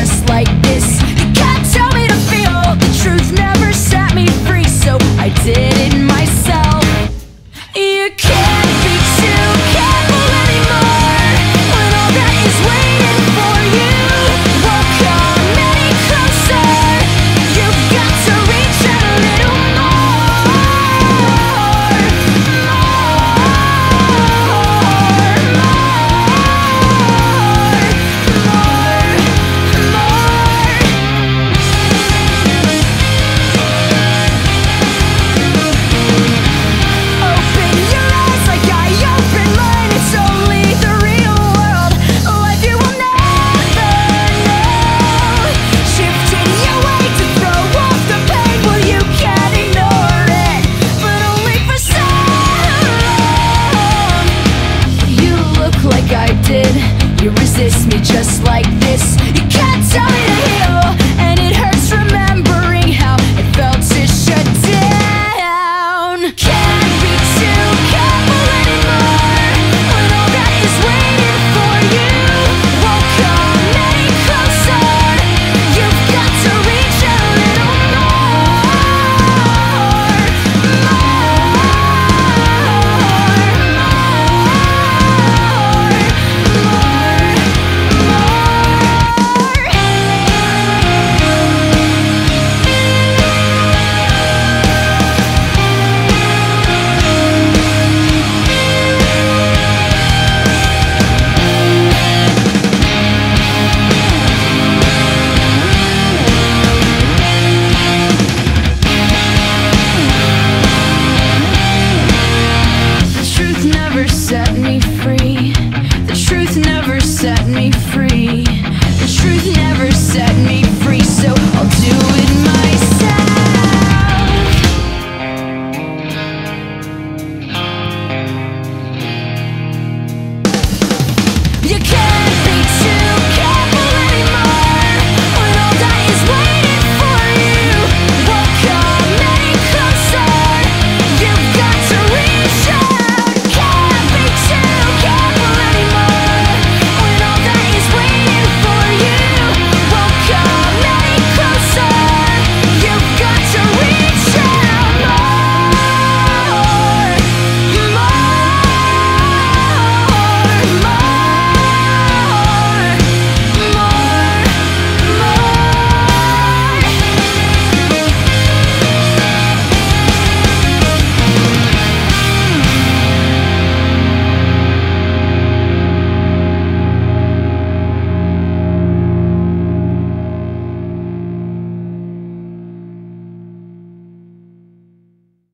just like this. You can't tell me to feel. The truth never set me free, so I did it myself. You can't be too careful anymore when all that is waiting for you won't come any closer. You've got to reach out a little more, Open your eyes like I open mine. It's only the real world, life you will never know. Shifting your way to throw off the pain. Well, you can't ignore it, but only for so long. You look like I did. You resist me just like this. You can't tell me to heal, and it hurts remembering how it felt to shut down. Can't be too careful anymore when all that is waiting for you won't come any closer. You've got to reach a little The truth never set me free. The truth never set me free. The truth never set me